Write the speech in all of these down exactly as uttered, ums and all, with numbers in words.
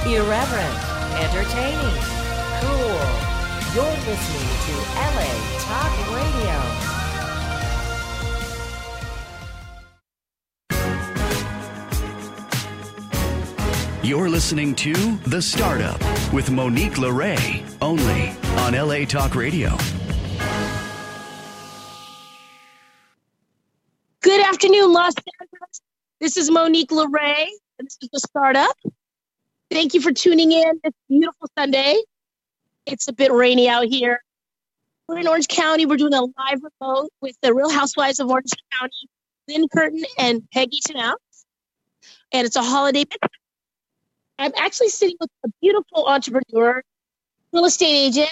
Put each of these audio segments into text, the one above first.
Irreverent, entertaining, cool. You're listening to L A Talk Radio. You're listening to The Startup with Monique LeRae, only on L A Talk Radio. Good afternoon, Los Angeles. This is Monique LeRae, and this is The Startup. Thank you for tuning in. It's a beautiful Sunday. It's a bit rainy out here. We're in Orange County. We're doing a live remote with the Real Housewives of Orange County, Lynn Curtin and Peggy Tanouse. And it's a holiday. I'm actually sitting with a beautiful entrepreneur, real estate agent,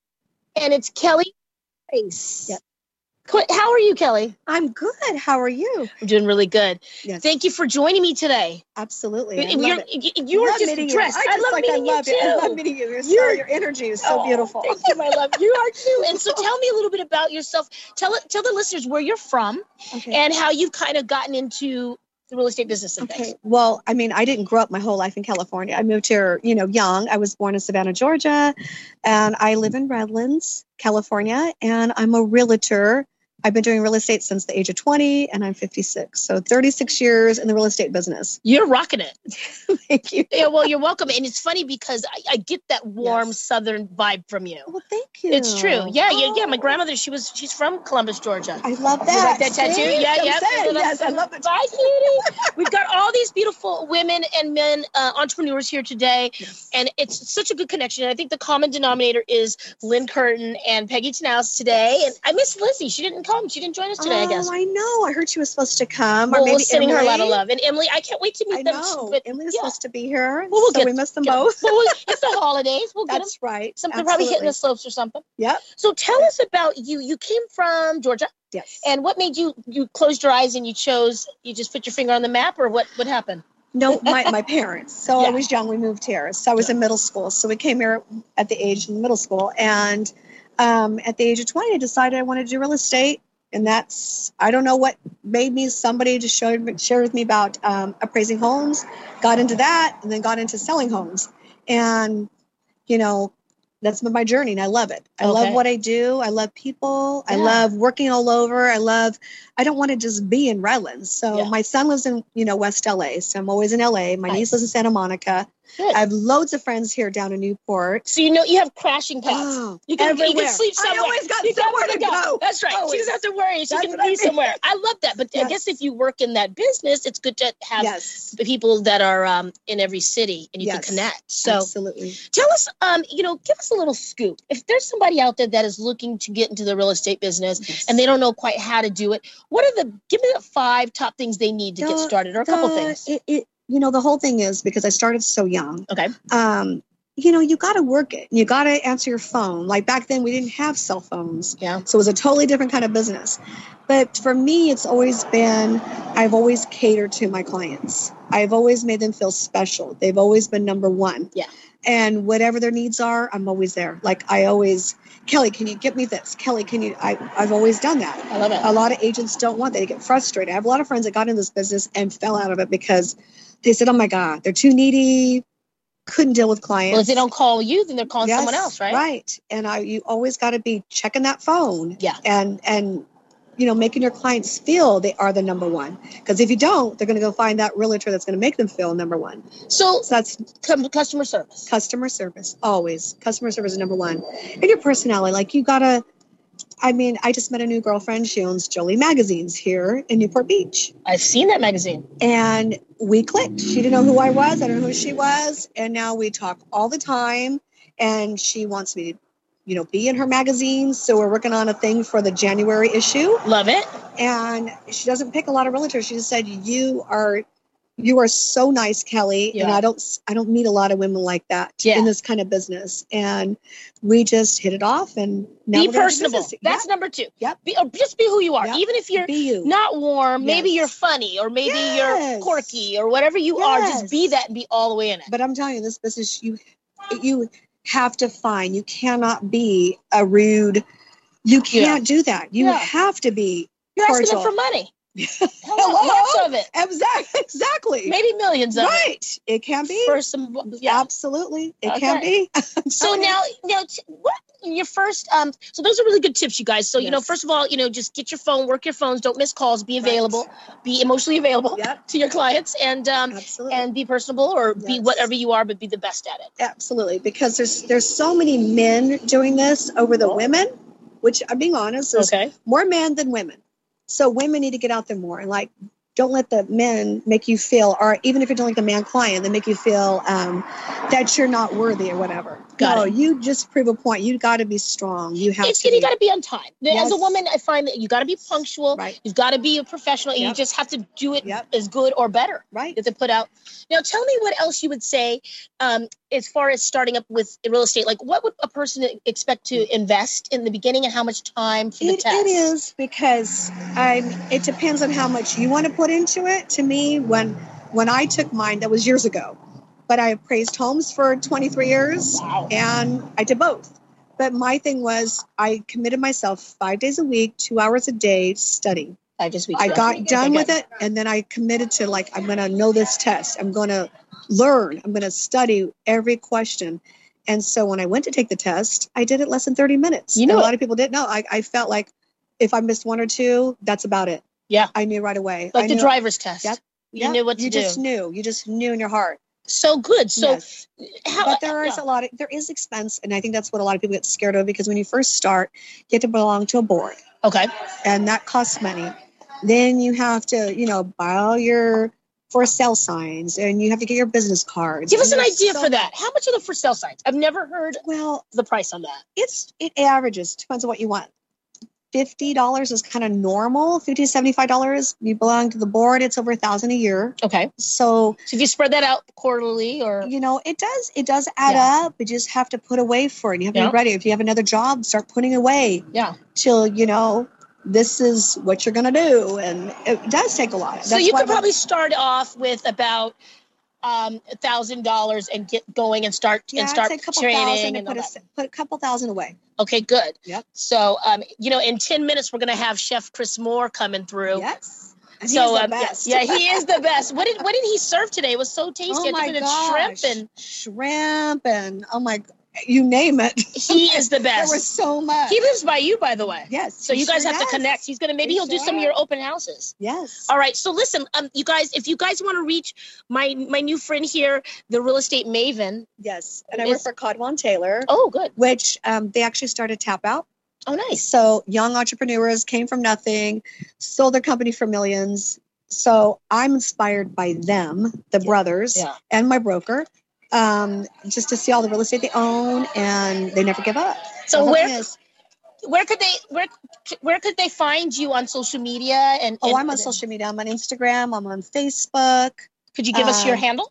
and it's Kelly Grace. Yep. How are you, Kelly? I'm good. How are you? I'm doing really good. Yes. Thank you for joining me today. Absolutely. I you're love it. you are love just meeting dressed. You. I, I just love like, meeting I love you it. too. I love meeting you. Your, You're, your energy is so oh, beautiful. Thank you, my love. You are too. And so tell me a little bit about yourself. Tell it. Tell the listeners where you're from Okay. and how you've kind of gotten into the real estate business and Okay. things. Well, I mean, I didn't grow up my whole life in California. I moved here, you know, young. I was born in Savannah, Georgia, and I live in Redlands, California, and I'm a realtor. I've been doing real estate since the age of twenty, and I'm fifty-six. So thirty-six years in the real estate business. You're rocking it. Thank you. Yeah, well, you're welcome. And it's funny because I, I get that warm Yes. Southern vibe from you. Well, thank you. It's true. Yeah, yeah, yeah. My Oh. grandmother, she was, she's from Columbus, Georgia. I love You that. like that tattoo? See? Yeah, I'm yeah. saying, yes, I love it. Bye, cutie. We've got all these beautiful women and men uh, entrepreneurs here today, Yes. and it's such a good connection. I think the common denominator is Lynn Curtin and Peggy Tanouse today. And I miss Lizzie. She didn't come. She didn't join us today, I guess. Oh, I know. I heard she was supposed to come. Well, or maybe we're sending her a lot of Emily. love. And Emily, I can't wait to meet I them. know. But Emily was yeah. supposed to be here, Well, we'll so get- we missed them get 'em. both. Well, we'll- it's the holidays. We'll get them. That's right. Something probably hitting Absolutely. the slopes or something. Yep. So tell us about you. You came from Georgia. Yes. And what made you, you closed your eyes and you chose, you just put your finger on the map, or what, what happened? No, my, my parents. So Yeah. I was young. We moved here. So I was in middle school. So we came here at the age in middle school. And um, at the age of twenty, I decided I wanted to do real estate. And that's, I don't know what made me, somebody just showed, shared with me about um, appraising homes, got into that, and then got into selling homes. And, you know, that's been my journey, and I love it. I Okay. love what I do. I love people. I Yeah. love working all over. I love, I don't want to just be in Redlands. So Yeah. my son lives in, you know, West L A. So I'm always in L A. My Nice. niece lives in Santa Monica. Good. I have loads of friends here down in Newport. So you know you have crashing paths. Oh, you can you everywhere. can sleep I somewhere. always got You somewhere where to go. That's right. She Always. doesn't have to worry. She That's can what I be mean. somewhere. I love that. But I Yes. guess if you work in that business, it's good to have Yes. the people that are um, in every city and you Yes. can connect. So Absolutely. tell us, um, you know, give us a little scoop. If there's somebody out there that is looking to get into the real estate business Yes. and they don't know quite how to do it, what are the, give me the five top things they need to get The- started, or a couple the- things. It, it, you know, the whole thing is because I started so young. Okay. Um, you know, you got to work it. You got to answer your phone. Like back then, we didn't have cell phones. Yeah. So it was a totally different kind of business. But for me, it's always been, I've always catered to my clients. I've always made them feel special. They've always been number one. Yeah. And whatever their needs are, I'm always there. Like I always, Kelly, can you get me this? Kelly, can you, I, I've always done that. I love it. A lot of agents don't want that. They get frustrated. I have a lot of friends that got in this business and fell out of it because they said, oh my God, they're too needy, couldn't deal with clients. Well, if they don't call you, then they're calling Yes, someone else, right? Right. And I, you always got to be checking that phone. Yeah. And, and, you know, making your clients feel they are the number one. Because if you don't, they're going to go find that realtor that's going to make them feel number one. So, So that's cum- customer service. customer service. Always. Customer service is number one. And your personality. Like you got to, I mean, I just met a new girlfriend. She owns Jolie Magazines here in Newport Beach. I've seen that magazine. And we clicked. She didn't know who I was. I don't know who she was. And now we talk all the time. And she wants me to, you know, be in her magazines. So we're working on a thing for the January issue. Love it. And she doesn't pick a lot of realtors. She just said, you are, you are so nice, Kelly. And Yeah. I don't, I don't meet a lot of women like that Yeah. in this kind of business. And we just hit it off. And now Be we're gonna do personable. business. That's Yep. number two. Yep. Be, or just be who you are. Yep. Even if you're Be you. not warm, maybe Yes. you're funny, or maybe Yes. you're quirky, or whatever you are. Just be Yes. that and be all the way in it. But I'm telling you, this business, you, you have to find, you cannot be a rude, you can't do that. You Yeah. have to be You're asking cordial. them for money. Hello, lots of it. Exactly. Exactly. Maybe millions of right. it. It can be. For some, yeah. Absolutely. It Okay. can be. So now, now, t- what your first? Um, so those are really good tips, you guys. So you know, Yes. first of all, you know, just get your phone, work your phones, don't miss calls, be Right. available, be emotionally available Yep. to your clients, and um, Absolutely. and be personable or be Yes. whatever you are, but be the best at it. Absolutely. Because there's there's so many men doing this over the women, which I'm being honest, there's Okay. more men than women. So women need to get out there more and like don't let the men make you feel, or even if you're dealing with a man client, they make you feel um, that you're not worthy or whatever. Got no, it. you just prove a point. You got to be strong. You have It's to. you be. got to be on time. As Yes. a woman, I find that you got to be punctual. Right. You've got to be a professional, and you Yep. just have to do it Yep. as good or better. Right. That they put out. Now, tell me what else you would say um, as far as starting up with real estate. Like, what would a person expect to invest in the beginning, and how much time for the It, test? it is because I'm. It depends on how much you want to put into it. To me, when when I took mine, that was years ago, but I appraised homes for twenty-three years, Wow. and I did both. But my thing was, I committed myself five days a week, two hours a day to study. I just I got done with it, and then I committed to like I'm going to know this test. I'm going to learn. I'm going to study every question. And so when I went to take the test, I did it less than thirty minutes. You know And a it. lot of people didn't know. I, I felt like if I missed one or two, that's about it. Yeah. I knew right away. Like I the knew, driver's test. Yep. You Yep. knew what to you do. just knew. You just knew in your heart. So good. So Yes. how? But there is yeah. a lot of, there is expense. And I think that's what a lot of people get scared of, because when you first start, you have to belong to a board, Okay. and that costs money. Then you have to, you know, buy all your for sale signs, and you have to get your business cards. Give us And an there's idea so for that. much. How much are the for sale signs? I've never heard Well, the price on that. it's it averages, depends on what you want. fifty dollars is kind of normal. fifty to seventy-five dollars. You belong to the board, it's over a thousand a year. Okay. So, So if you spread that out quarterly, or you know, it does it does add Yeah. up. You just have to put away for it. You have to Yeah. be ready. If you have another job, start putting away yeah. till, you know, this is what you're going to do. And it does take a lot. So That's you why could when- probably start off with about um a thousand dollars and get going and start yeah, and I'd start say a couple training thousand and and all put a, that. put a couple thousand away. Okay, good. Yep. So um you know, in ten minutes we're gonna have Chef Chris Moore coming through. Yes. And So he's the um, yeah, best. yeah, he is the best. What did what did he serve today? It was so tasty. Oh I my think it had gosh. shrimp and shrimp and oh my, you name it. he is the There best. was so much. He lives by you, by the way. Yes. So he you guys sure have does. to connect. He's gonna maybe He he'll do some of sure. your open houses. Yes. All right. So listen, um, you guys, if you guys want to reach my my new friend here, the real estate maven. Yes. And I work Is- for Codwell Taylor, Oh, good. which um, they actually started Tap Out. Oh, nice. So young entrepreneurs came from nothing, sold their company for millions. So I'm inspired by them, the brothers, Yeah. and my broker, um, just to see all the real estate they own, and they never give up. So The whole where thing is- where could they where where could they find you on social media? And, oh, and- I'm on social media. I'm on Instagram. I'm on Facebook. Could you give us your um, handle?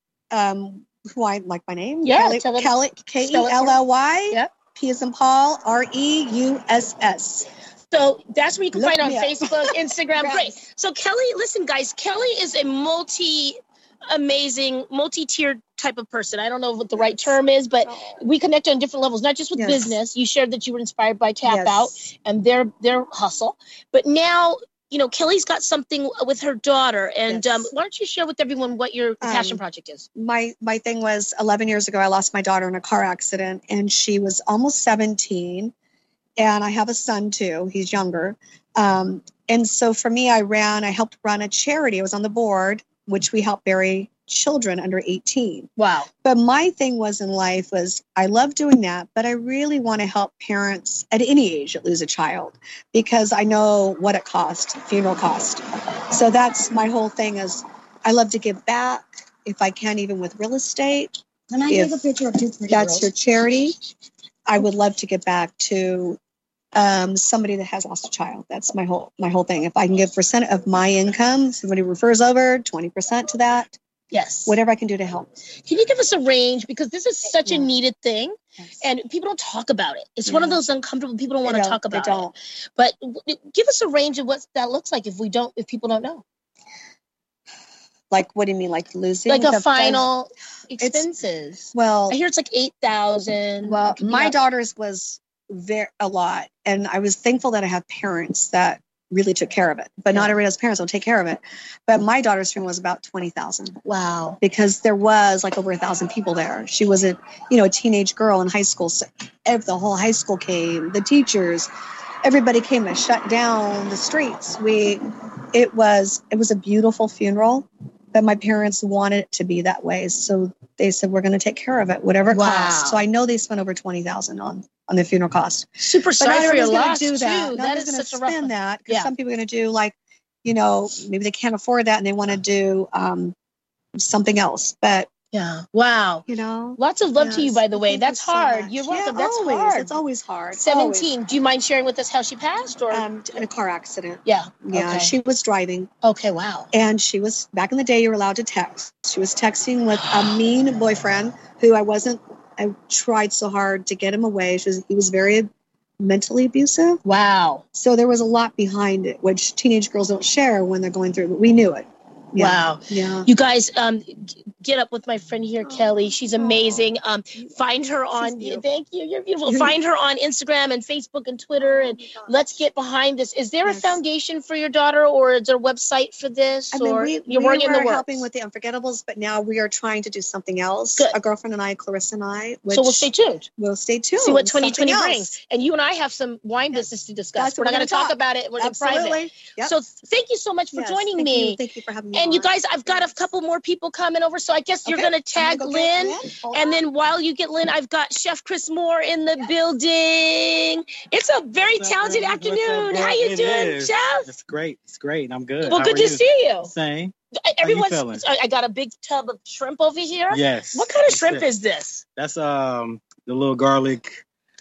Um, who I like my name? Yeah, Kelly, tell them- Kelly, K E spell it for L L Y, Yep. P as in Paul, R E U S S. So that's where you can Look find on me up. Facebook, Instagram. Yes. Great. So Kelly, listen, guys, Kelly is a multi amazing, multi-tiered type of person. I don't know what the right Yes. term is, but Oh. we connect on different levels, not just with Yes. business. You shared that you were inspired by Tap Yes. Out and their their hustle. But now, you know, Kelly's got something with her daughter. And Yes. um, why don't you share with everyone what your passion Um, project is? my my thing was eleven years ago I lost my daughter in a car accident, and she was almost seventeen, and I have a son too. He's younger. Um, and so for me, I ran I helped run a charity. I was on the board, which we help bury children under eighteen. Wow. But my thing was in life was I love doing that, but I really want to help parents at any age that lose a child, because I know what it costs, funeral cost. So that's my whole thing is I love to give back if I can, even with real estate. Can I If take a picture of two pretty That's girls? your charity. I would love to give back to um, somebody that has lost a child. That's my whole my whole thing. If I can give percent of my income, somebody refers over twenty percent to that, Yes. whatever I can do to help. Can you give us a range? Because this is such a Yeah. needed thing. Yes. And people don't talk about it. It's one of Yeah. those uncomfortable. People don't They want to don't- talk they about don't. it. But w- give us a range of what that looks like if we don't, if people don't know. Like, what do you mean? Like losing? Like a the- final It's- expenses. Well, I hear it's like eight thousand. well, my daughter's was very a lot, and I was thankful that I have parents that really took care of it. But Yeah. not everybody's parents will take care of it. But my daughter's funeral was about twenty thousand Wow. because there was like over a thousand people there. She was a, you know, a teenage girl in high school. So ev- the whole high school came, the teachers, everybody came to shut down the streets. We, it was, it was a beautiful funeral, but my parents wanted it to be that way. So they said, we're going to take care of it, whatever it Wow. costs. So I know they spent over twenty thousand on, on the funeral cost. Super But not sorry for your everybody's going loss to do that. too. Not That everybody's is going to such a rough spend one. that because Yeah. some people are going to do like, you know, maybe they can't afford that and they want to do um, something else. But, Yeah. Wow. you know. Lots of love to you, yes. by the way. Thank That's you so hard. much. You're Yeah, welcome. That's always. hard. It's always hard. seventeen. Do you mind sharing with us how she passed? Or Always. Um, in a car accident. yeah. Yeah, Okay. she was driving. Okay. Wow. And she was, back in the day, you were allowed to text. She was texting with a mean boyfriend who I wasn't, I tried so hard to get him away. She was, he was very mentally abusive. Wow. So there was a lot behind it, which teenage girls don't share when they're going through, but we knew it. Yeah. Wow. Yeah. You guys, um, g- get up with my friend here, Kelly. She's amazing. Um, find her on. beautiful. Thank you. You're beautiful. Find her on Instagram and Facebook and Twitter, and let's get behind this. Is there a Yes. foundation for your daughter, or is there a website for this? I mean, or we, you're we working were the works? helping with the Unforgettables, but now we are trying to do something else. Good. A girlfriend and I, Clarissa and I, which So we'll stay tuned. we'll stay tuned. See what twenty twenty Something brings. else. And you and I have some wine business to discuss. That's We're what not we're going to gonna talk talk. about it. We're in private. Absolutely. Yep. So thank you so much for Yes, joining thank me. You. Thank you for having me And you on. guys, I've got a couple more people coming over, so I guess you're Okay. going to tag I'm gonna go get Lynn. Lynn. Hold And on. then while you get Lynn, I've got Chef Chris Moore in the building. It's a very What's up, talented girl? What's up, afternoon. girl? How you It doing, is. Chef? It's great. It's great. I'm good. Well, How good are to you? see you. Same. Everyone's. feeling? I I got a big tub of shrimp over here. Yes. What kind of That's shrimp it. is this? That's um the little garlic,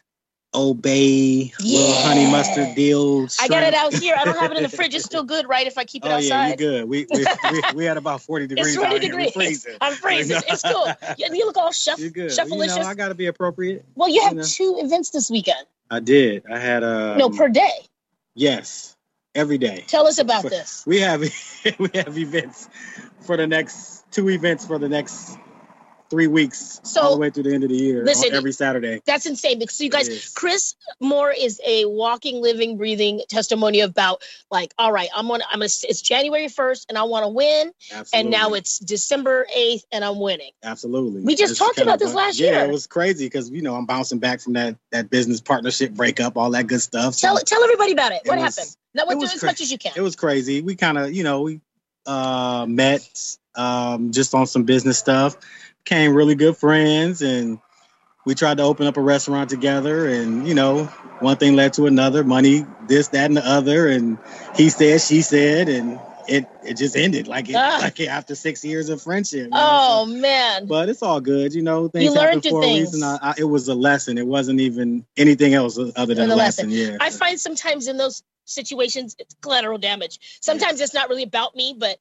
Old Bay, little Yeah. honey mustard deal. I got it shrimp. out here. I don't have it in the fridge. It's still good, right? If I keep it Oh yeah, outside. you're good. We we, we we had about forty degrees. It's forty out here. We degrees. freezing. I'm freezing. It's cool. You, you look all chef, You're good. chef-alicious. You know, I got to be appropriate. Well, you have you know. two events this weekend. I did. I had a no, per day. yes, every day. Tell us about For- this. We have we have events for the next two events for the next three weeks, So, all the way through the end of the year, listen, on every Saturday. That's insane because you guys, It is. Chris Moore is a walking, living, breathing testimony about like, all right, I'm on, I'm gonna, it's January first and I want to win. Absolutely. And now it's December eighth and I'm winning. Absolutely. We just It's talked kind about of this a- last yeah, year. it was crazy because you know I'm bouncing back from that that business partnership breakup, all that good stuff. So Tell, tell everybody about it. It What was- happened? Not it do was as cra- much as you can. it was crazy. We kind of, you know, we uh, met um, just on some business stuff, became really good friends, and we tried to open up a restaurant together. And you know, one thing led to another, money, this, that, and the other. And he said, she said, and it it just ended like it, Ah. like it after six years of friendship. you know? Oh So- man. but it's all good, you know. Things You learned happen for things. a reason. I, I, it was a lesson. It wasn't even anything else other than The a lesson. lesson. Yeah. I find sometimes in those situations, it's collateral damage. Sometimes it's not really about me, but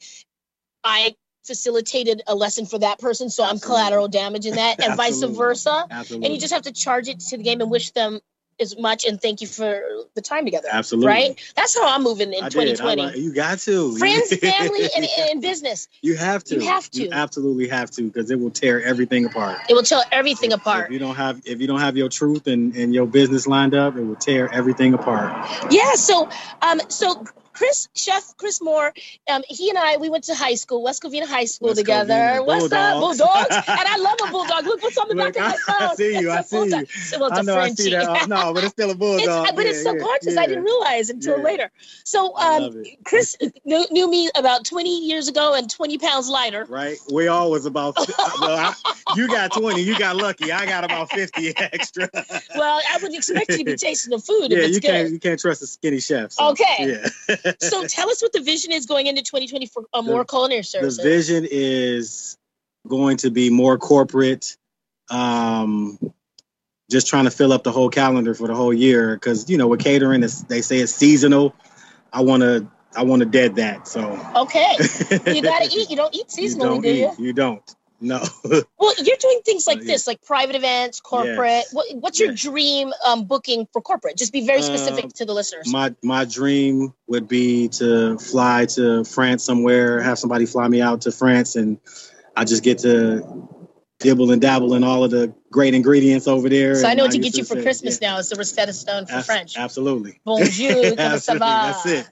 I facilitated a lesson for that person. So I'm Absolutely. collateral damage in that and vice Absolutely. versa. Absolutely. And you just have to charge it to the game and wish them as much and thank you for the time together. Absolutely. Right? That's how I'm moving in I twenty did. I twenty. like- you got to. Friends, family, and, and business. You have to. You have to. You absolutely have to, because it will tear everything apart. It will tell everything If apart. you don't have, if you don't have your truth and, and your business lined up, it will tear everything apart. Yeah. So, um, so Chris, Chef Chris Moore, um, he and I, we went to high school, West Covina High School West together. Covina, What's up, Bulldogs. Bulldogs? And I love a bulldog. Look what's on the Look, back of my I- I phone. see you, It's I a see bulldog. you. So, well, it's I a know, I see Frenchie. that. Oh, no, but it's still a bulldog. It's, but it's so Yeah, gorgeous. yeah. I didn't realize until Yeah. later. So, I um, love it. Chris knew, knew me about twenty years ago and twenty pounds lighter. Right? We all was about, well, I, you got twenty, you got lucky. I got about fifty extra. Well, I would expect you to be tasting the food Yeah, if it's you good. can't you can't trust a skinny chef. so, Okay. Yeah. So tell us what the vision is going into twenty twenty for uh, The- more culinary The services. vision is going to be more corporate, um, just trying to fill up the whole calendar for the whole year. Because you know, with catering, it's, they say it's seasonal. I want to I want to dead that. So Okay. You got to eat. You don't eat You seasonally, don't do you? eat. You don't. No. Well, you're doing things like Uh, this, like private events, corporate. Yes. What, what's your Yes. dream um, booking for corporate? Just be very specific Um, to the listeners. my my dream would be to fly to France somewhere, have somebody fly me out to France, and I just get to dibble and dabble in all of the great ingredients over there. So I and know what to get get you for say- Christmas yeah. now is the Rosetta Stone for Abs- French. Absolutely. Bonjour, comment ça Absolutely. va? That's it.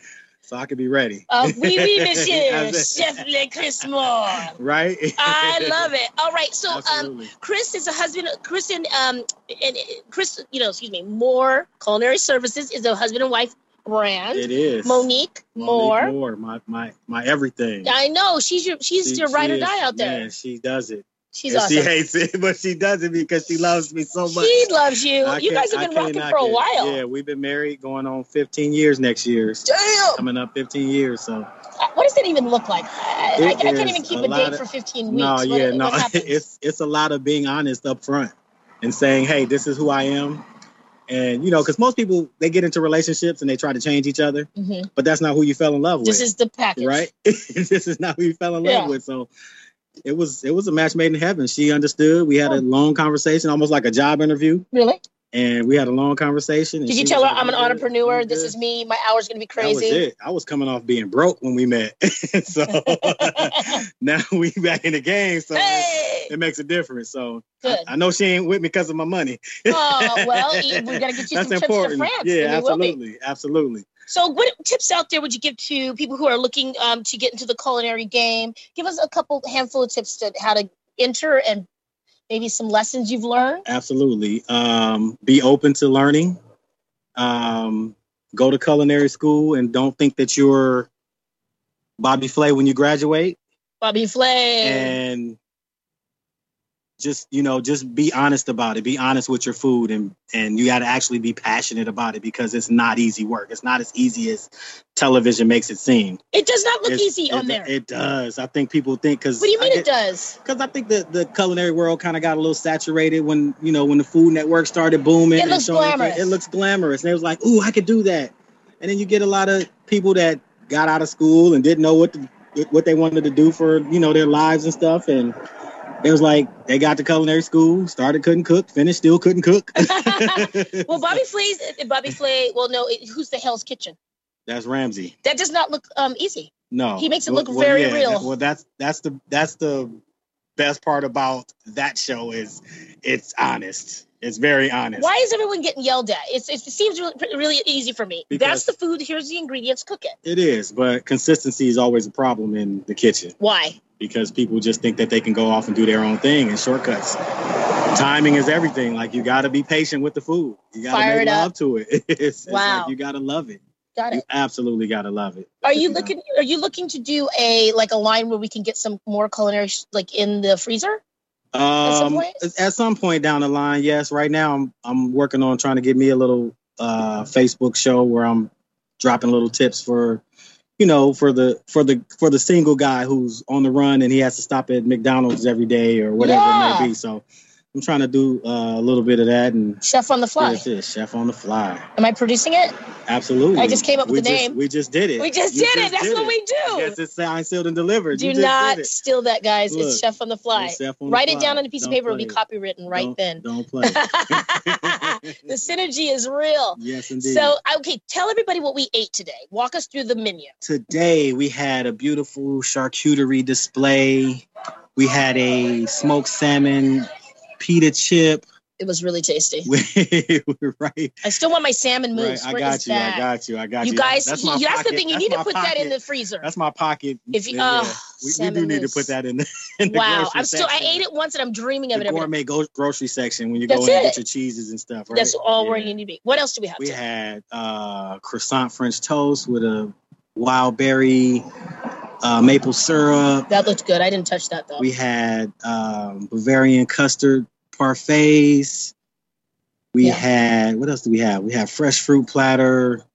so I could be ready. Uh, oui, oui, monsieur. That's it. Chef Le Chris Moore. Right? I love it. All right. So, um, Absolutely. Chris is a husband. Chris and um, and Chris, you know, excuse me, Moore Culinary Services is a husband and wife brand. It is. Monique, Monique Moore. Moore, my my my everything. I know she's your she's She- your ride she or die is- out there. Man, she does it. She's And awesome. She hates it, but she does it because she loves me so much. She loves you. I You can't- guys have I been can't rocking knock for a it. while. Yeah, we've been married going on fifteen years next year. Damn. Coming up fifteen years, so. What does that even look like? I, I, I It can't is even keep a a, lot date of- for fifteen weeks. No, What- yeah, what no. happens? It's it's a lot of being honest up front and saying, hey, this is who I am. And, you know, because most people, they get into relationships and they try to change each other, Mhm. but that's not who you fell in love with. This is the package. right? This is not who you fell in love Yeah. with. So it was it was a match made in heaven. She understood. We had a long conversation, almost like a job interview. Really? And we had a long conversation. and Did you she tell was her like, I'm an "I'm good, entrepreneur? I'm This good." is me. My hour's going to be That was crazy. it. I was coming off being broke when we met. So now we back in the game. So Hey! it makes a difference. So Good. I, I know she ain't with me because of my money. Oh, well, we got to get you That's some trips important. to France. Yeah, and we will be. absolutely. Absolutely. So what tips out there would you give to people who are looking um, to get into the culinary game? Give us a couple handful of tips to how to enter and maybe some lessons you've learned. Absolutely. Um, be open to learning. Um, go to culinary school and don't think that you're Bobby Flay when you graduate. Bobby Flay. And just, you know, just be honest about it. Be honest with your food, and and you got to actually be passionate about it, because it's not easy work. It's not as easy as television makes it seem. It does not look It's- easy it, on there. It does. I think people think because What do you mean it does? Because I think the, the culinary world kind of got a little saturated when, you know, when the Food Network started booming. It and looks showing glamorous. It looks glamorous. And it was like, ooh, I could do that. And then you get a lot of people that got out of school and didn't know what to, what they wanted to do for, you know, their lives and stuff. And it was like they got to culinary school, started couldn't cook, finished still couldn't cook. Well, Bobby Flay's Bobby Flay. Well, no, it, who's the Hell's Kitchen? That's Ramsey. That does not look um easy. No, He makes it Well- look well, very yeah, real. that- well, that's that's the that's the best part about that show is it's honest. It's very honest. Why is everyone getting yelled at? It's, it's, it seems really, really easy for me. Because- That's the food. Here's the ingredients. Cook it. It is, but consistency is always a problem in the kitchen, Why? because people just think that they can go off and do their own thing and shortcuts. Timing is everything. Like, you got to be patient with the food. You got to Fire make it up. love to it. it's, it's Wow. like you got to love it. Got You it. absolutely got to love it. Are you know? looking? Are you looking to do a like a line where we can get some more culinary sh- like in the freezer? some Um, point? at some point down the line, yes. Right now, I'm I'm working on trying to get me a little uh, Facebook show where I'm dropping little tips for, you know, for the for the for the single guy who's on the run and he has to stop at McDonald's every day or whatever Yeah. it may be. So I'm trying to do uh, a little bit of that and Chef on the fly. That's it, Chef on the Fly. Am I producing it? Absolutely. I just came up with we the just, name. We just did it. We just You did it. That's did what we do. Yes, it's signed, sealed, and delivered. Do You just not did it. steal that, guys. Look, it's Chef on the fly. It's Chef on the Write it Fly. down on a piece Don't of paper. It'll be play it. copywritten right Don't- then. Don't play. The synergy is real. Yes, indeed. So, okay, tell everybody what we ate today. Walk us through the menu. Today we had a beautiful charcuterie display. We had a smoked salmon pita chip. It was really tasty. right. I still want my salmon Right. mousse. I Where got is you. that? I got you. I got you. You guys, that's, he- my that's the pocket. thing. You That's need to my put that in pocket. the freezer. That's my pocket. If you- Yeah. oh, we, we salmon do need mousse. to put that in the, in the Wow, grocery I'm still. I section. ate it once, and I'm dreaming of The it every day. gourmet go- grocery section when you That's go in and it. get your cheeses and stuff. Right? That's all where Yeah. you need to be. What else do we have? We today? had uh, croissant French toast with a wild berry uh, maple syrup. That looked good. I didn't touch that though. We had um, Bavarian custard parfaits. We Yeah. had, what else do we have? We had fresh fruit platter.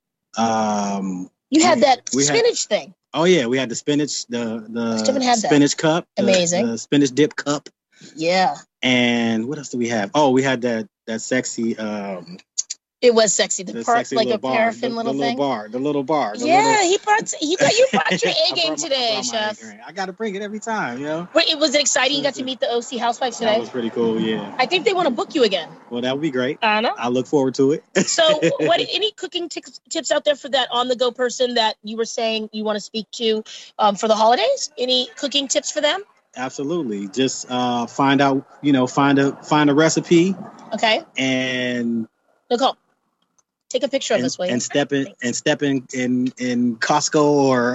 Um, you had that we had- spinach thing. oh yeah, we had the spinach, the I still haven't the had that. spinach cup, the- Amazing. the spinach dip cup. Yeah, And what else do we have? Oh, we had that that sexy, um, it was sexy. The, the par- sexy like little a bar, paraffin the, little the thing. little bar, the little bar. The Yeah, little, he brought. You got you brought your I A brought game my- I today, brought my A chef. game. I got to bring it every time, you know. Wait, was it exciting? You got to meet the O C housewives That today. was pretty cool. Yeah. I think they want to book you again. Well, that would be great. I know. I look forward to it. So, what any cooking tips tips out there for that on the go person that you were saying you want to speak to um, for the holidays? Any cooking tips for them? Absolutely. Just uh, find out, you know, find a find a recipe Okay, and Nicole. Take a picture of and, us, will you? and step in Thanks. and step in in, in Costco or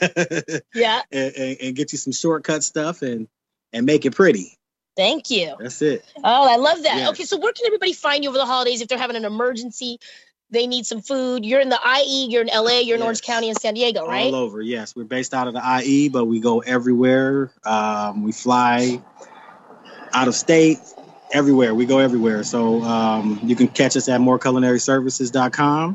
Yeah. and, and, and get you some shortcut stuff and and make it pretty. Thank you. That's it. Oh, I love that. Yes. Okay, so where can everybody find you over the holidays if they're having an emergency? They need some food. You're in the I E, you're in L A, you're in Yes. Orange County and San Diego, right? All over. Yes, we're based out of the I E, but we go everywhere. Um, we fly out of state, everywhere. We go everywhere. So um, you can catch us at more culinary services dot com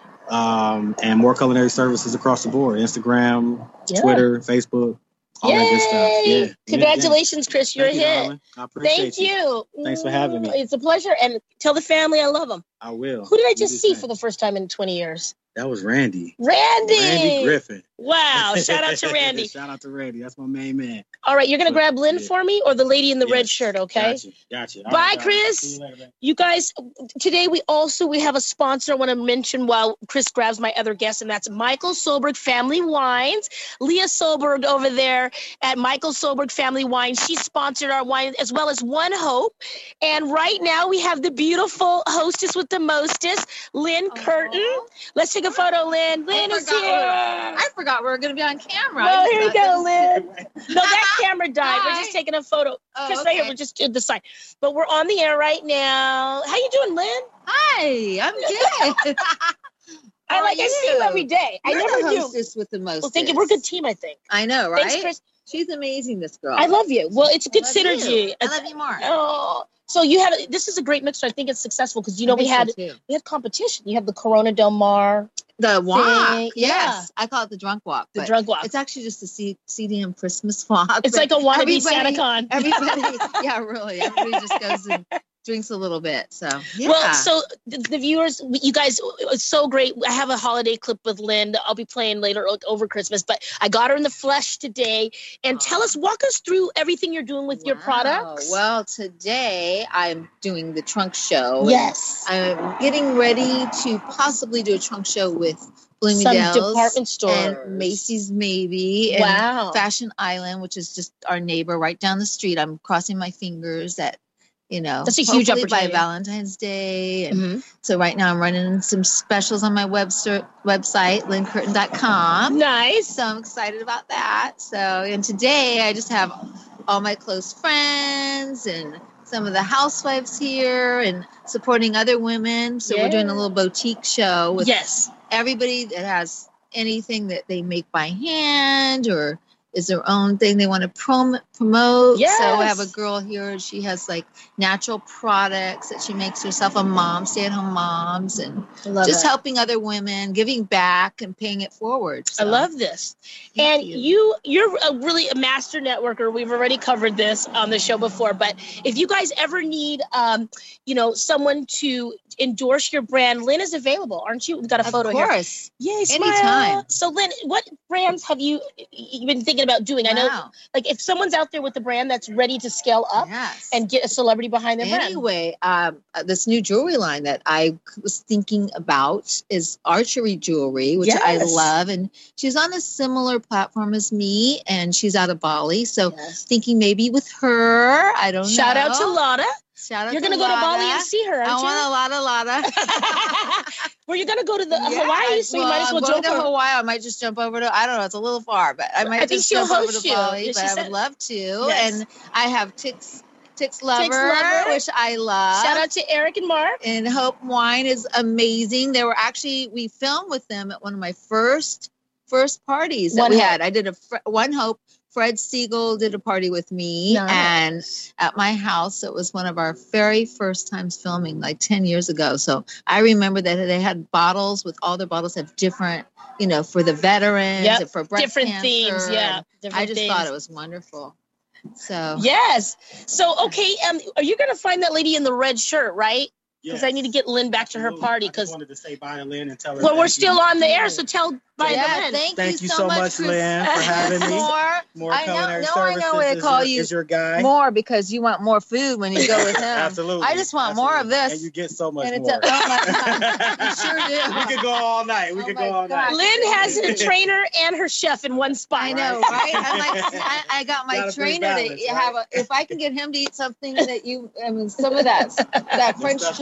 um, and More Culinary Services across the board. Instagram, Yeah. Twitter, Facebook, all that good stuff. Yay! Yeah. Congratulations, Chris. You're Thank a you, hit. darling. I appreciate Thank you. you. Thanks for having me. It's a pleasure. And tell the family I love them. I will. Who did I You just do see the for same. the first time in twenty years? That was Randy. Randy. Randy Griffin. Wow. Shout out to Randy. Shout out to Randy. That's my main man. All right, you're going to grab Lynn Yeah. for me or the lady in the red Yes. shirt, okay? Gotcha. Gotcha. All Bye, right, Chris. See you later, man. You guys, today we also we have a sponsor I want to mention while Chris grabs my other guest, and that's Michael Solberg Family Wines. Leah Solberg over there at Michael Solberg Family Wines. She sponsored our wine as well as One Hope. And right now we have the beautiful hostess with the mostest, Lynn Curtin. Let's take a photo, Lynn. Lynn is forgot here. we were- I forgot we were going to be on camera. Well, I just here you thought go, this- Lynn. No, that camera died. We're Hi. just taking a photo. Oh, Chris, right here. okay. We're just at the side. But we're on the air right now. How you doing, Lynn? Hi, I'm good. I How like are I see you you? every day. I You're never the do. hostess with the most. Well, thank you. We're a good team, I think. I know, right? Thanks, Chris. She's amazing, this girl. I love you. Well, it's a good I love synergy. you. I love you more. Oh, so you have this is a great mixture. I think it's successful because you know I we think so, had too. we had competition. You have the Corona Del Mar, the walk. thing, yeah. Yes, I call it the drunk walk. the but drug walk. It's actually just a C- CDM Christmas walk. It's but like a wannabe everybody- SantaCon. Everybody, yeah, really. Everybody just goes and drinks a little bit. So yeah. Well, so the, the viewers, you guys, it's so great. I have a holiday clip with Lynn that I'll be playing later o- over Christmas, but I got her in the flesh today. And tell us, walk us through everything you're doing with your Wow. products. Well, today I'm doing the trunk show. and Yes. I'm getting ready to possibly do a trunk show with Some Bloomingdale's department stores. and Macy's, maybe, and Wow. Fashion Island, which is just our neighbor right down the street. I'm crossing my fingers that, you know, That's a huge hopefully by opportunity. Valentine's Day. And Mhm. so right now I'm running some specials on my website, website lynn curtin dot com. Nice. So I'm excited about that. So, and today I just have all my close friends and some of the housewives here and supporting other women. So we're doing a Yeah. little boutique show with Yes. everybody that has anything that they make by hand or is their own thing they want to prom- promote. So I have a Yes. girl here. She has like natural products that she makes herself, a mom, stay-at-home moms, and I love just it. helping other women, giving back and paying it forward. I So, love this. thank And you. you're a really a master networker. We've already covered this on the show before, but if you guys ever need, um, you know, someone to endorse your brand, Lynn is available, aren't you? We've got a Of photo here. course. Yay, smile. Anytime. So, Lynn, what brands have you you been thinking about doing? I know, Wow. like, if someone's out there with a brand that's ready to scale up Yes. and get a celebrity behind their brand. Anyway, um, uh, this new jewelry line that I was thinking about is archery jewelry, which I Yes. love. And she's on a similar platform as me, and she's out of Bali. So Yes. thinking maybe with her, I don't Shout know. out to Lotta. Shout out You're to going to go to Bali Lada. and see her, I aren't want a you? lot, a lot of. Well, you're going to go to the uh, Yeah, Hawaii, so you might as well I'm jump going to over. Hawaii. I might just jump over to. I don't know. It's a little far, but I might I think just she'll jump over host to you. Bali. Yeah, But she I said- would love to. Yes. And I have Tix, Tix Lover, Lover. which I love. Shout out to Eric and Mark. And Hope Wine is amazing. They were actually we filmed with them at one of my first first parties that One we Hope. had. I did a fr- One Hope. Fred Siegel did a party with me Nice. and at my house. It was one of our very first times filming, like ten years ago. So I remember that they had bottles with all their bottles have different, you know, for the veterans Yep. and for breast Different cancer, themes, yeah. and Different I just themes. thought it was wonderful. So Yes. So, okay, um, are you going to find that lady in the red shirt, right? Because I need to get Lynn back to her Absolutely. party. I just Because wanted to say bye to Lynn and tell her. well, we're thank still you. on the air, so tell bye yeah, to Lynn. thank, Thank you you so much, Chris. Lynn, for having me. More, More I know- Culinary now I know Services what I is call your, you. is your guy. more because you want more food when you go with him. Absolutely. I just want more of Absolutely. this. And you get so much And it's more. a- oh my God. You sure do. We could go all night. We Oh could my go all God. night. Lynn has a trainer and her chef in one spot. I know, right? I'm like, I, I got my Gotta bring trainer balance, to right? have a. If I can get him to eat something that you, I mean, some of that that French stuff toast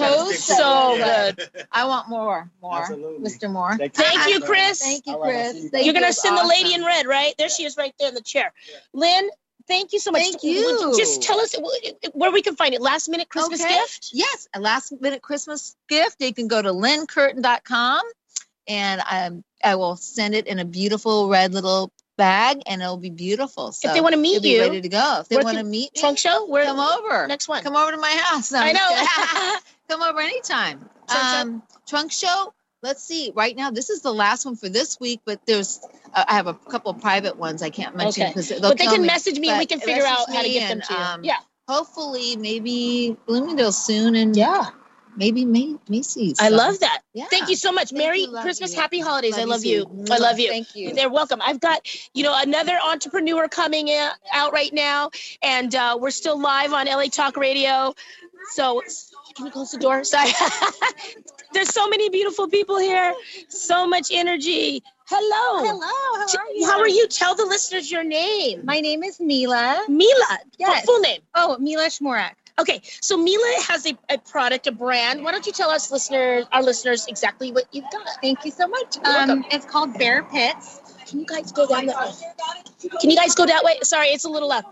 toast. So good. I want more, more, Absolutely. Mister Moore. Thank Thank you, Chris. Thank you, All right, I'll Chris. see you. Thank You're you. gonna It's send the lady awesome. in red, right? There she is, right there in the chair. Lynn, thank you so much. Thank Would you. Just tell us wh- where we can find it. Last minute Christmas Okay. gift. Yes, a last minute Christmas gift. You can go to lynn curtin dot com and um, I will send it in a beautiful red little bag and it'll be beautiful. So If they want to meet you'll be you, ready to go. If they where want to can- meet me, Trunk show. Where? come over. Next one. Come over to my house. No, I I'm just know. kidding. Come over anytime. Trunk show? Um, trunk show. Let's see. Right now, this is the last one for this week, but there's uh, I have a couple of private ones I can't mention Okay. because they'll But they kill can me. message me and we But can figure out message how to me get them and, to you. um, Yeah. Hopefully, maybe Bloomingdale soon, and Yeah. maybe May- Macy's. I so, love that. Yeah. Thank you so much. Thank Merry you, love Christmas, you. happy holidays. I love you. too. I love you. Thank you. They're welcome. I've got, you know, another entrepreneur coming in, out right now, and uh, we're still live on L A Talk Radio. So can you close the door? Sorry. There's so many beautiful people here. So much energy. Hello. Hello, how are you? How are you? Tell the listeners your name. My name is Mila. Mila. Yes. Full name. Oh, Mila Shmorak. Okay, so Mila has a, a product, a brand. Why don't you tell us, listeners, our listeners, exactly what you've got? Thank you so much. You're welcome. Um, it's called Bear Pits. Can you guys go down that way? Can you guys go that way? Sorry, it's a little loud.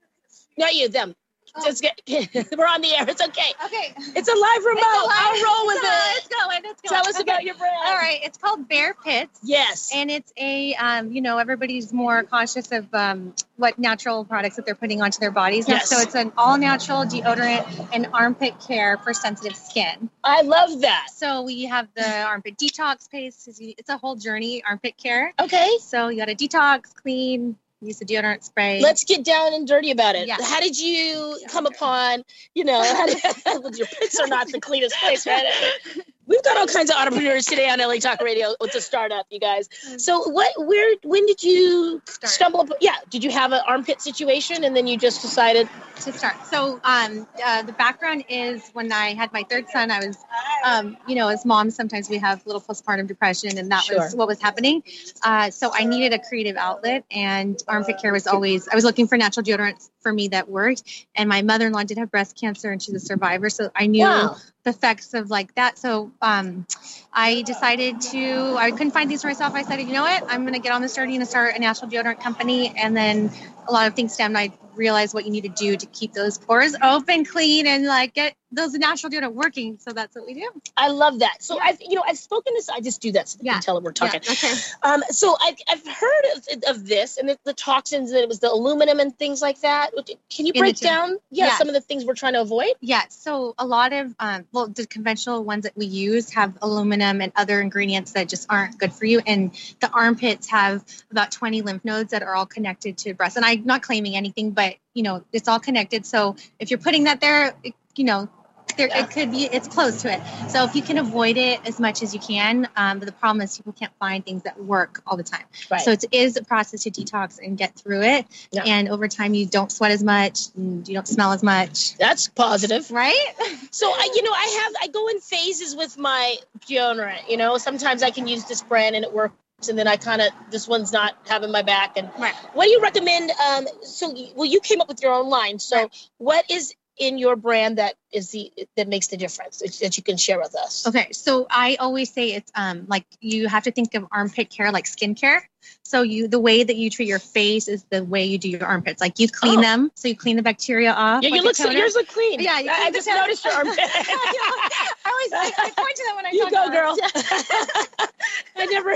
Not you, them. Just get, we're on the air. It's okay. Okay. It's a live remote. I'll roll with It's it. It's going. It's going. Tell us Okay. about your brand. All right. It's called Bear Pits. Yes. And it's a, um, you know, everybody's more cautious of um, what natural products that they're putting onto their bodies. now. Yes. So it's an all-natural deodorant and armpit care for sensitive skin. I love that. So we have the armpit detox paste. It's a whole journey, armpit care. Okay. So you got to detox, clean, use the deodorant spray. Let's get down and dirty about it. Yeah. How did you come upon, you know, how did, your pits are not the cleanest place, right? We've got all kinds of entrepreneurs today on L A Talk Radio with the startup, you guys. So what, where, when did you Start. stumble upon, yeah, did you have an armpit situation and then you just decided? to start. So um, uh, the background is when I had my third son, I was, um, you know, as moms, sometimes we have a little postpartum depression, and that Sure. was what was happening. Uh, so I needed a creative outlet, and armpit care was always, I was looking for natural deodorants for me that worked. And my mother-in-law did have breast cancer, and she's a survivor. So I knew Wow. the effects of like that. So um, I decided to, I couldn't find these for myself. I said, you know what, I'm going to get on this journey and start a natural deodorant company. And then a lot of things stemmed. I realized what you need to do to keep those pores open, clean, and like get those natural deodorant working. So that's what we do. I love that. So I've, you know, I've spoken this, I just do that so they Yeah. can tell them we're talking. Yeah, okay. Um, so I've, I've heard of, of this and the, the toxins, and it was the aluminum and things like that. Can you In break the tube. down yeah, Yeah. some of the things we're trying to avoid? Yeah. So a lot of, um, well, the conventional ones that we use have aluminum and other ingredients that just aren't good for you. And the armpits have about twenty lymph nodes that are all connected to breasts. And I'm not claiming anything, but you know, it's all connected. So if you're putting that there, it, you know, there, it could be, it's close to it. So if you can avoid it as much as you can, um, but the problem is people can't find things that work all the time. Right. So it is a process to detox and get through it. Yeah. And over time, you don't sweat as much, and you don't smell as much. That's positive. Right? So I, you know, I have, I go in phases with my deodorant, you know, sometimes I can use this brand and it works. And then I kind of, this one's not having my back. And Right. what do you recommend? Um, so, you- well, you came up with your own line. So Right. what is in your brand that is the, that makes the difference that that you can share with us? Okay, so I always say it's um like you have to think of armpit care like skincare. So you the way that you treat your face is the way you do your armpits. Like you clean Oh. them, so you clean the bacteria off. Yeah, like you a look so, toner. yours look clean. Yeah, you I, I clean the just toner. noticed your armpit. I always I, I point to that when I You talk go, about girl. it. I never.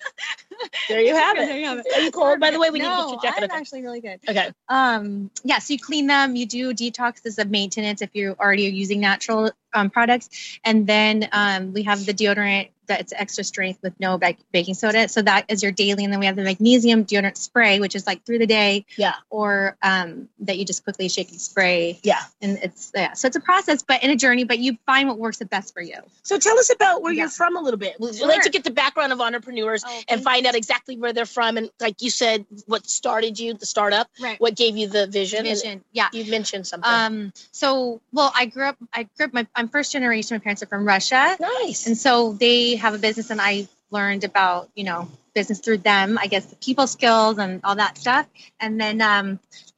There you have it. There you have it. Are you cold? By the way, we need to no, get your jacket. I'm Okay. actually really good. Okay. Um, yeah, so you clean them, you do detox as a maintenance if you already are using natural um, products. And then um, we have the deodorant that's extra strength with no ba- baking soda. So that is your daily. And then we have the magnesium deodorant spray, which is like through the day, Yeah. or um, that you just quickly shake and spray. Yeah. And it's, yeah, so it's a process, but in a journey, but you find what works the best for you. So tell us about where Yeah. you're from a little bit. We'd Sure. like to get the background of entrepreneurs Oh, and thank find out exactly where they're from. And like you said, what started you, the startup, Right. what gave you the vision. And Vision. Yeah. you mentioned something. Um, so, well, I grew up, I grew up, my, I'm first generation, my parents are from Russia. nice. And so they have a business, and I learned about, you know, business through them, I guess the people skills and all that stuff. And then, um,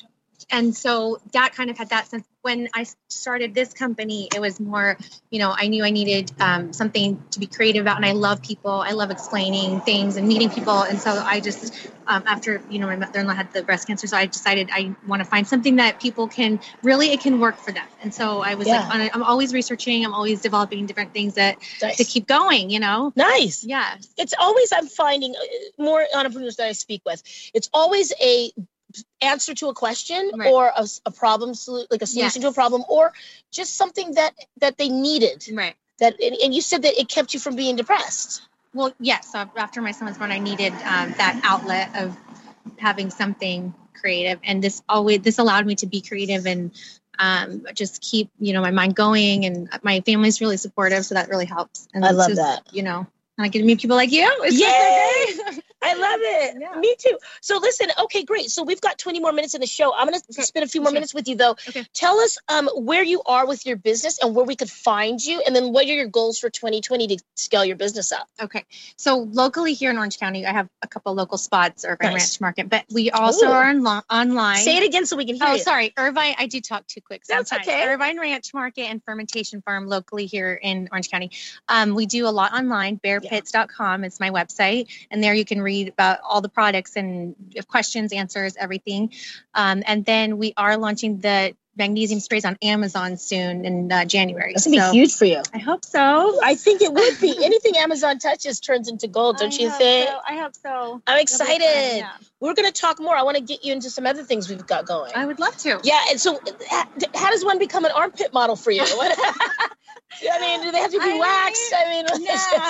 and so that kind of had that sense. When I started this company, it was more, you know, I knew I needed um, something to be creative about, and I love people. I love explaining things and meeting people. And so I just, um, after, you know, my mother-in-law had the breast cancer, so I decided I want to find something that people can really, it can work for them. And so I was Yeah. like, on a, I'm always researching. I'm always developing different things that Nice. to keep going, you know? Nice. Yeah. It's always, I'm finding uh, more entrepreneurs that I speak with, it's always a answer to a question Right. or a, a problem, solu- like a solution Yes. to a problem, or just something that that they needed. Right. That and, and you said that it kept you from being depressed. Well, yes. So after my son was born, I needed um, that outlet of having something creative, and this always this allowed me to be creative and um, just keep, you know, my mind going. And my family's really supportive, so that really helps. And I it's love just, that. You know, and I get to meet people like you. It's just Yay! so great. I love it. Yeah. Me too. So listen, okay, great. So we've got twenty more minutes in the show. I'm going to Okay. spend a few more Sure. minutes with you, though. Okay. Tell us um, where you are with your business and where we could find you, and then what are your goals for twenty twenty to scale your business up? Okay. So locally here in Orange County, I have a couple local spots, Irvine Nice. Ranch Market, but we also Ooh. are on online. Say it again so we can hear Oh, you. sorry. Irvine, I do talk too quick That's sometimes. okay. Irvine Ranch Market and Fermentation Farm locally here in Orange County. Um, we do a lot online. bear pits dot com is my website. And there you can read about all the products and questions, answers, everything. Um, and then we are launching the magnesium sprays on Amazon soon in uh, January. That's going to So be huge for you. I hope so. I think it would be. Anything Amazon touches turns into gold, don't I you hope think? so. I hope so. I'm It'll be excited. fun, yeah. We're going to talk more. I want to get you into some other things we've got going. I would love to. Yeah, and so ha- how does one become an armpit model for you? What, I mean, do they have to be I waxed? I mean,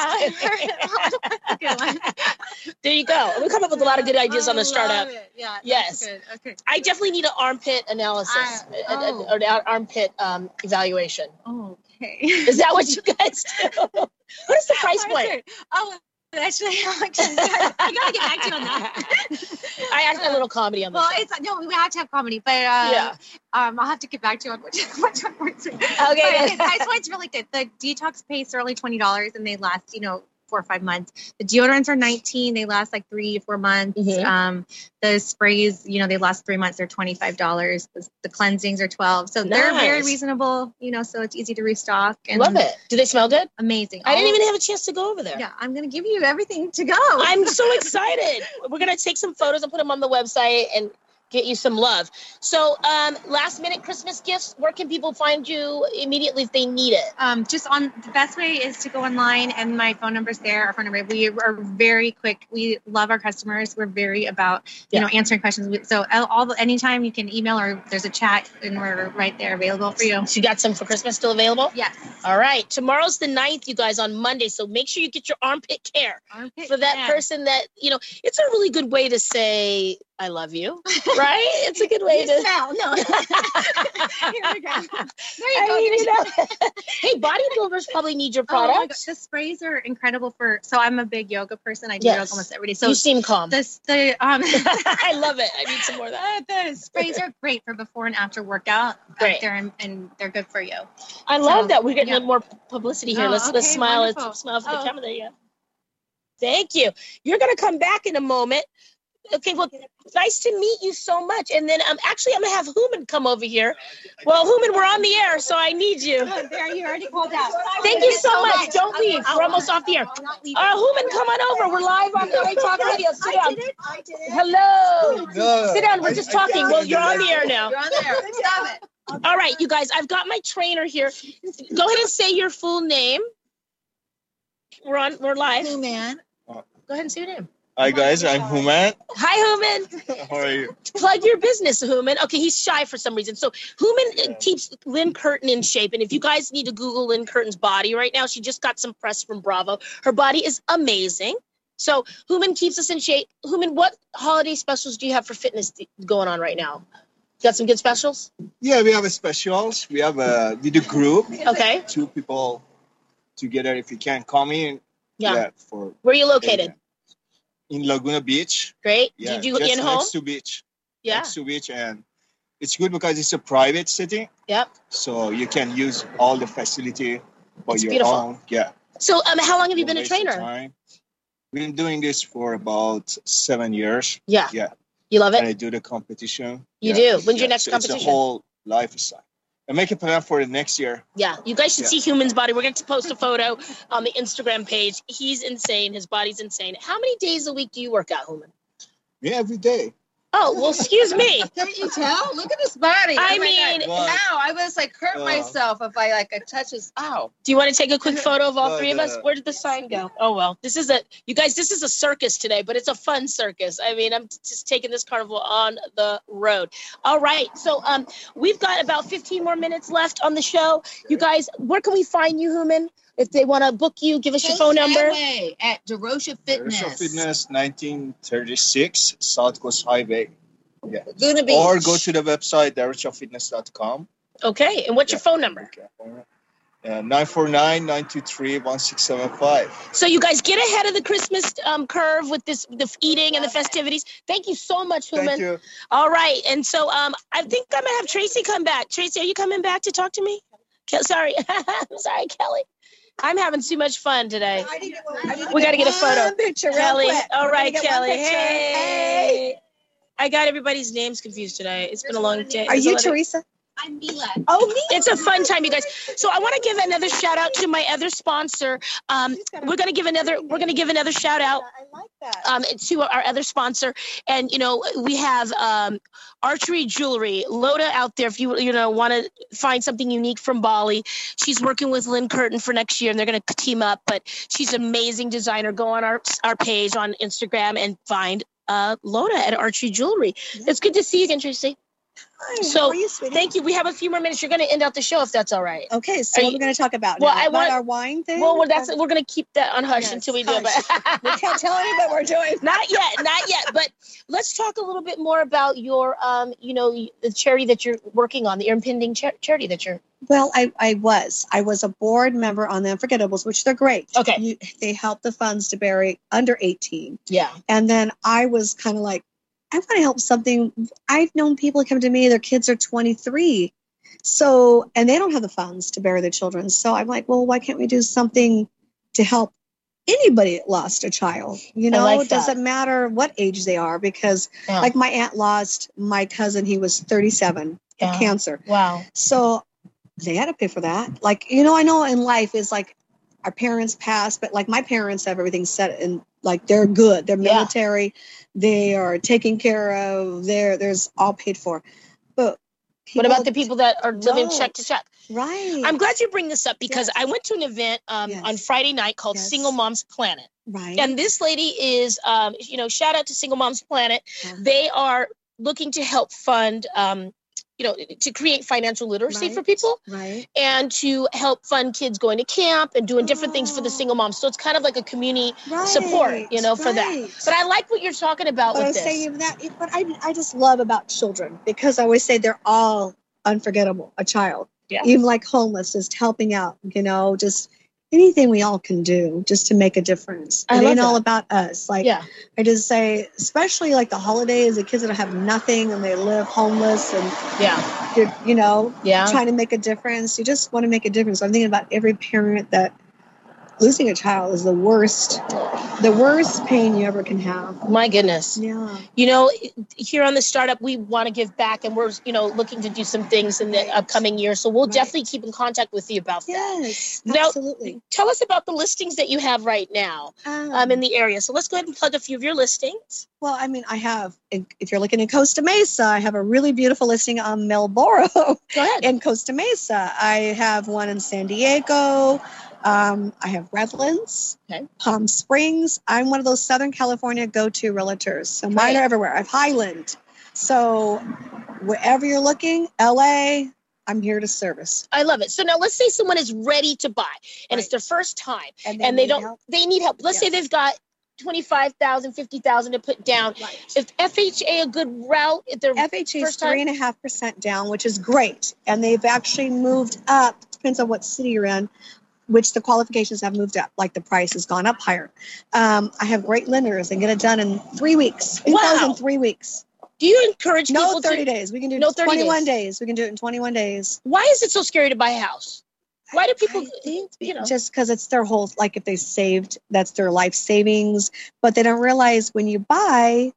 Yeah. Good one. there you go. We come up with a lot of good ideas on the I startup. love it. Yeah. that's Yes. Good. Okay. I definitely need an armpit analysis, I- a- a- oh. or an armpit um, evaluation. Okay. Is that what you guys do? What is the price point? Okay. Oh, actually, I gotta get back to you on that. I asked a little comedy on the Well, show. it's no, we have to have comedy, but uh, Yeah. um, I'll have to get back to you on which which one works. Okay, good. the price point's really good. The detox pastes are only twenty dollars, and they last, you know, four or five months. The deodorants are nineteen. They last like three to four months. Mhm. Um, the sprays, you know, they last three months. They're twenty-five dollars. The, the cleansings are twelve. So they're very Nice. reasonable, you know, so it's easy to restock. And Love it. Do they smell good? Amazing. I didn't All- even have a chance to go over there. Yeah, I'm going to give you everything to go. I'm so excited. We're going to take some photos and put them on the website and get you some love. So um, last minute Christmas gifts, where can people find you immediately if they need it? Um, just on the best way is to go online, and my phone number's there. Our phone number. We are very quick. We love our customers. We're very about you Yeah. know answering questions. We- So all, all the, anytime you can email or there's a chat, and we're right there available for you. So you got some for Christmas still available? Yes. All right. Tomorrow's the ninth, you guys, on Monday. So make sure you get your armpit care Armpit for that care. person that, you know, it's a really good way to say, I love you, right? It's a good way You to. smell. No. Here we go. There you I go. mean, you know, hey, bodybuilders probably need your Oh my God, products. the sprays are incredible for. So I'm a big yoga person. I do Yes. yoga almost every day. So you seem calm. this the um. I love it. I need some more of that. Uh, the sprays are great for before and after workout. Great. Out there and, and they're good for you. I love So, that. We're getting yeah. a little more publicity here. Oh, let's let's okay, smile. wonderful. Let's smile for the Oh. camera. There you go. Thank you. You're gonna come back in a moment. Okay, well, nice to meet you so much. And then um, actually, I'm gonna have Human come over here. Well, Human, we're on the air, so I need you. There, you already called out. Thank you so much. Don't leave. We're almost off the air. I'll not leave. Uh, Human, come on over. We're live on L A Talk Radio. Sit down. Hello. Sit down. We're just talking. Well, you're on the air now. You're on there. Stop it. All right, you guys. I've got my trainer here. Go ahead and say your full name. We're on. We're live. Hey, man. Go ahead and say your name. Hi guys, I'm Human. Hi, Human. How are you? Plug your business, Human. Okay, he's shy for some reason. So Human uh, keeps Lynn Curtin in shape. And if you guys need to Google Lynn Curtin's body right now, she just got some press from Bravo. Her body is amazing. So Human keeps us in shape. Human, what holiday specials do you have for fitness th- going on right now? Got some good specials? Yeah, we have a specials. We have a we do group, Okay. two people together. If you can come in, Yeah. for Where are you located? in Laguna Beach. Great. Yeah, do you do just in home? next to beach. Yeah. Next to beach, and it's good because it's a private city, Yep. so you can use all the facility for It's your beautiful. own. Yeah. So um, how long have you been a Don't waste your trainer? time. We've been doing this for about seven years. Yeah. Yeah. You love And it? I do the competition. You Yeah. do. When's your Yeah, next so it's competition? a whole lifestyle. And make a plan for the next year. Yeah, you guys should Yeah. see Human's body. We're going to post a photo on the Instagram page. He's insane. His body's insane. How many days a week do you work out, Human? Me every day. Oh, well, excuse me. Can't you tell? Look at his body. I Oh my mean- God. Well, Ow, I was like hurt uh, myself if I like I touch his ow. Do you want to take a quick photo of all But, three of us? uh, Where did the sign go? Oh, well, this is a, you guys, this is a circus today, but it's a fun circus. I mean, I'm just taking this carnival on the road. All right. So um, we've got about fifteen more minutes left on the show. You guys, where can we find you, Human? If they want to book you, give us your phone number. Highway at DeRocha Fitness. Commercial Fitness, nineteen thirty-six, South Coast Highway. Yeah. Laguna Beach. Or go to the website, derocha fitness dot com. Okay. And what's your phone number? Uh, nine four nine, nine two three, one six seven five. So you guys get ahead of the Christmas um, curve with this, the eating and the festivities. Thank you so much, Human. Thank you. All right. And so um, I think I'm going to have Tracy come back. Tracy, are you coming back to talk to me? Ke- sorry. I'm sorry, Kelly. I'm having too much fun today. I need to, I need to We got to get a photo. one picture real Kelly. quick. All We're right, gonna get one Kelly. picture. Hey. I got everybody's names confused today. It's been a long day. Are There's a you lot of- Teresa? I'm Mila. Oh, me. It's a fun time, you guys. So I want to give another shout out to my other sponsor. Um, we're gonna give another. We're gonna give another shout out I like that. um, to our other sponsor. And, you know, we have um, Archery Jewelry. Loda out there, if you, you know, want to find something unique from Bali. She's working with Lynn Curtin for next year, and they're going to team up. But she's an amazing designer. Go on our, our page on Instagram and find uh, Loda at Archery Jewelry. It's good to see you again, Tracy. Hi, So, how are you, sweetie? Thank you. We have a few more minutes. You're going to end out the show if that's all right. Okay, so Are what you- we're going to talk about Well, now? I About want- our wine thing? Well, well that's we're going to keep that on hush Yes, until we do it. hush. But We can't tell anybody what we're doing. Not yet, not yet. But let's talk a little bit more about your, um, you know, the charity that you're working on, the impending char- charity that you're. Well, I, I was. I was a board member on the Unforgettables, which they're great. Okay. You, they help the funds to bury under eighteen. Yeah. And then I was kind of like, I want to help something. I've known people come to me, their kids are twenty-three. So, and they don't have the funds to bury their children. So I'm like, well, why can't we do something to help anybody that lost a child? You know, like it doesn't that. matter what age they are, because Yeah. like my aunt lost my cousin, he was thirty-seven Yeah. of cancer. Wow. So they had to pay for that. Like, you know, I know in life is like our parents passed, but like my parents have everything set and like they're good. They're Yeah. military. They are taken care of. They're there's all paid for. But What about the people that are living don't. check to check? Right. I'm glad you bring this up because Yes. I went to an event um, Yes. on Friday night called Yes. Single Moms Planet. right. And this lady is, um, you know, shout out to Single Moms Planet. Yeah. They are looking to help fund, um, you know, to create financial literacy Right. for people Right. and to help fund kids going to camp and doing different things for the Oh. single moms. So it's kind of like a community Right. support, you know, for that. Right. But I like what you're talking about But I with was this. saying that, but I, I just love about children because I always say they're all unforgettable. A child, Yeah. even like homeless, just helping out, you know, just anything we all can do just to make a difference. I It love ain't all that. about us. Like Yeah. I just say, especially like the holidays, the kids that have nothing and they live homeless and Yeah. you're, you know, Yeah. trying to make a difference. You just want to make a difference. I'm thinking about every parent that losing a child is the worst, the worst pain you ever can have. My goodness. Yeah. You know, here on the startup, we want to give back and we're, you know, looking to do some things in the Right. upcoming year. So we'll Right. definitely keep in contact with you about that. Yes, Now- absolutely. Tell us about the listings that you have right now um, in the area. So let's go ahead and plug a few of your listings. Well, I mean, I have, if you're looking in Costa Mesa, I have a really beautiful listing on Melboro Go ahead. in Costa Mesa. I have one in San Diego. Um, I have Redlands, Okay. Palm Springs. I'm one of those Southern California go-to realtors. So mine Great. are everywhere. I have Highland. So wherever you're looking, L A, I'm here to service. I love it. So now let's say someone is ready to buy and it's Right. their first time And, and they need don't, help. they need help. Let's say Yes. they've got twenty-five thousand, fifty thousand to put down. Right. Is F H A a good route? If they're F H A is first time? three and a half percent down, which is great. And they've actually moved up, depends on what city you're in, which the qualifications have moved up, like the price has gone up higher. Um, I have great lenders and get it done in three weeks. We Wow. close in three weeks. Do you encourage No people thirty to? days. We can do No thirty twenty-one days. days. We can do it in twenty-one days. Why is it so scary to buy a house? Why do people, I think you know? just because it's their whole, like if they saved, that's their life savings, but they don't realize when you buy,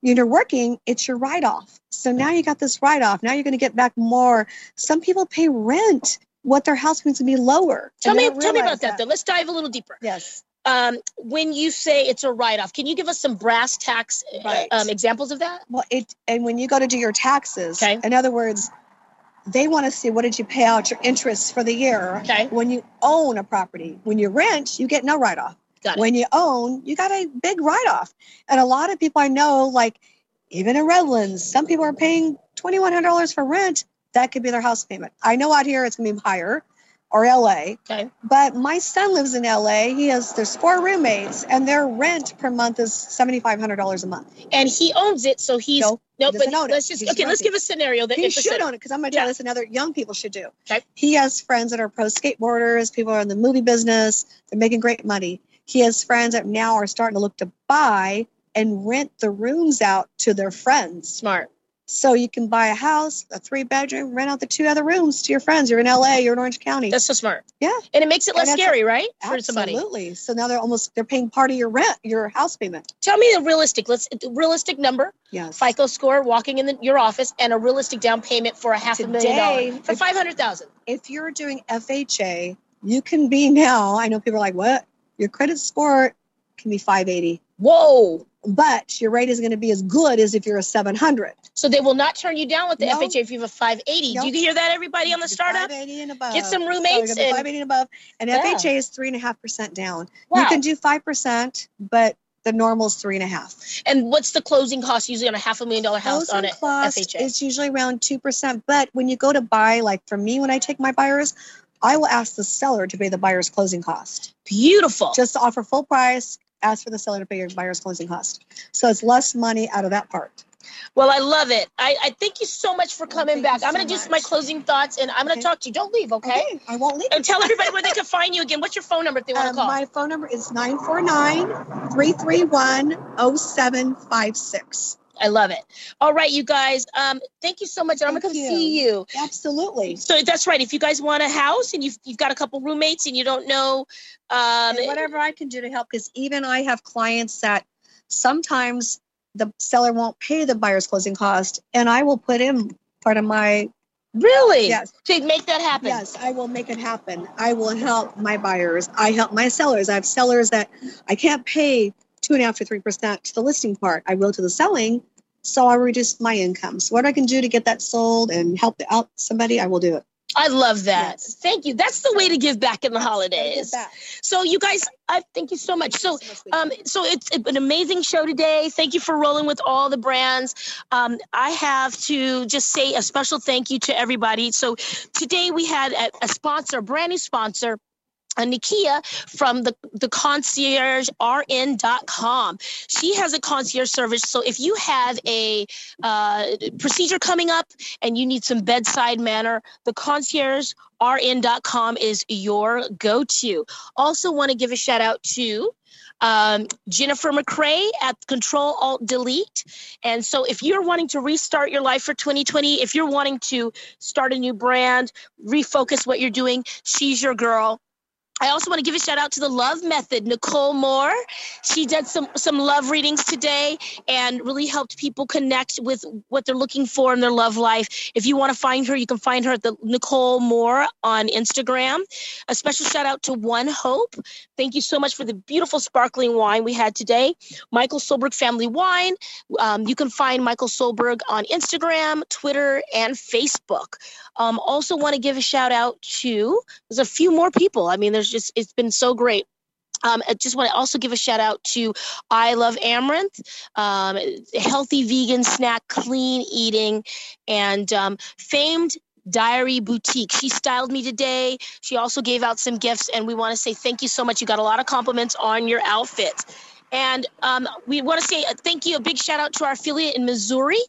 you're working, it's your write-off. So now you got this write-off. Now you're going to get back more. Some people pay rent, what their house payment's going to be lower. Tell and they me, don't tell me realize about that, though. Let's dive a little deeper. Yes. Um, when you say it's a write-off, can you give us some brass tacks uh, Right. um, examples of that? Well, it and when you go to do your taxes, Okay. in other words, they want to see what did you pay out your interest for the year. Okay. When you own a property, when you rent, you get no write-off. Got it. When you own, you got a big write-off. And a lot of people I know, like even in Redlands, some people are paying twenty-one hundred dollars for rent. That could be their house payment. I know out here it's going to be higher, or L A. Okay. But my son lives in L A. He has, there's four roommates, and their rent per month is seven thousand five hundred dollars a month. And he owns it, so he's No, no. he But doesn't own it. let's just He's okay. Let's renting. give a scenario that He if a should sen- own it because I'm going to tell Yeah. you this another young people should do. Okay. He has friends that are pro skateboarders, people are in the movie business, they're making great money. He has friends that now are starting to look to buy and rent the rooms out to their friends. Smart. So you can buy a house, a three bedroom, rent out the two other rooms to your friends. You're in L A, you're in Orange County. That's so smart. Yeah. And it makes it less And that's scary, right? For somebody. Absolutely. So now they're almost, they're paying part of your rent, your house payment. Tell me the realistic. Let's realistic number. Yes. FICO score, walking in the, your office, and a realistic down payment for a half a million Today, dollars for if- five hundred thousand. If you're doing F H A, you can be now, I know people are like, what? Your credit score can be five eighty, Whoa! but your rate is going to be as good as if you're a seven hundred. So they will not turn you down with the No. F H A if you have a five eighty. Nope. Do you hear that, everybody on the startup? five eighty and above. Get some So roommates you're gonna be and- five eighty and above. And Yeah. F H A is three and a half percent down. Wow. You can do five percent, but the normal is three and a half. And what's the closing cost usually on a half a million dollar house on Closing an cost F H A? is usually around two percent. But when you go to buy, like for me, when I take my buyers, I will ask the seller to pay the buyer's closing cost. Beautiful. Just to offer full price, ask for the seller to pay your buyer's closing cost. So it's less money out of that part. Well, I love it. I, I thank you so much for coming thank back. you I'm so going to do much. my closing thoughts, and I'm going to Okay. talk to you. Don't leave, okay? I won't leave. And tell everybody where they can find you again. What's your phone number if they want to Um, call? my phone number is nine four nine, three three one, zero seven five six. I love it. All right, you guys. Um, thank you so much. I'm going to come Thank you. see you. Absolutely. So that's right. If you guys want a house and you've, you've got a couple roommates and you don't know, um, And whatever I can do to help, because even I have clients that sometimes the seller won't pay the buyer's closing cost, and I will put in part of my, really, Yes. to make that happen. yes, I will make it happen. I will help my buyers. I help my sellers. I have sellers that I can't pay two and a half to three percent to the listing part. I will to the selling, so I reduce my income. So what I can do to get that sold and help out somebody, I will do it. I love that. Yes. Thank you. That's the way to give back in the Gotta holidays. give back. So you guys, I thank you so much. So, Thank you so much, um, so it's an amazing show today. Thank you for rolling with all the brands. Um, I have to just say a special thank you to everybody. So today we had a, a sponsor, a brand new sponsor, uh, Nikia from the, the concierge R N dot com. She has a concierge service. So if you have a uh, procedure coming up and you need some bedside manner, the concierge R N dot com is your go-to. Also want to give a shout out to um, Jennifer McCrae at Control Alt Delete. And so if you're wanting to restart your life for twenty twenty, if you're wanting to start a new brand, refocus what you're doing, she's your girl. I also want to give a shout out to the Love Method, Nicole Moore. She did some, some love readings today and really helped people connect with what they're looking for in their love life. If you want to find her, you can find her at the Nicole Moore on Instagram. A special shout out to One Hope. Thank you so much for the beautiful sparkling wine we had today. Michael Solberg Family Wine. Um, you can find Michael Solberg on Instagram, Twitter, and Facebook. Um, also want to give a shout out to, there's a few more people. I mean, there's just, it's been so great. Um, I just want to also give a shout out to I Love Amaranth, um, healthy vegan snack, clean eating, and um, famed Diary Boutique. She styled me today. She also gave out some gifts, and we want to say thank you so much. You got a lot of compliments on your outfit. And um, we want to say a thank you, a big shout out to our affiliate in Missouri.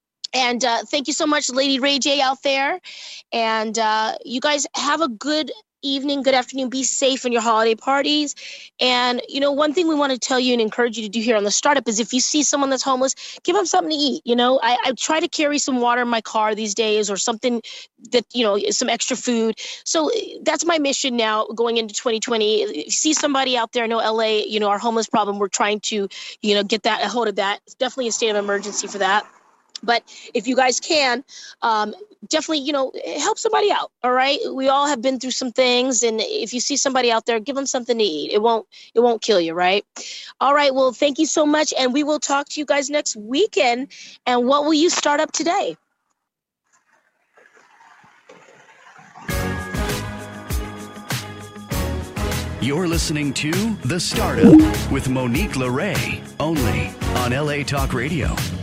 And uh, thank you so much, Lady Ray J out there. And uh, you guys have a good evening, good afternoon. Be safe in your holiday parties. And, you know, one thing we want to tell you and encourage you to do here on the startup is if you see someone that's homeless, give them something to eat. You know, I, I try to carry some water in my car these days or something that, you know, some extra food. So that's my mission now going into twenty twenty. If you see somebody out there, I know L A, you know, our homeless problem, we're trying to, you know, get that a hold of that. It's definitely a state of emergency for that. But if you guys can, um, definitely, you know, help somebody out. All right. We all have been through some things. And if you see somebody out there, give them something to eat. It won't it won't kill you. Right. All right. Well, thank you so much. And we will talk to you guys next weekend. And what will you start up today? You're listening to The Startup with Monique LeRae, only on L A Talk Radio.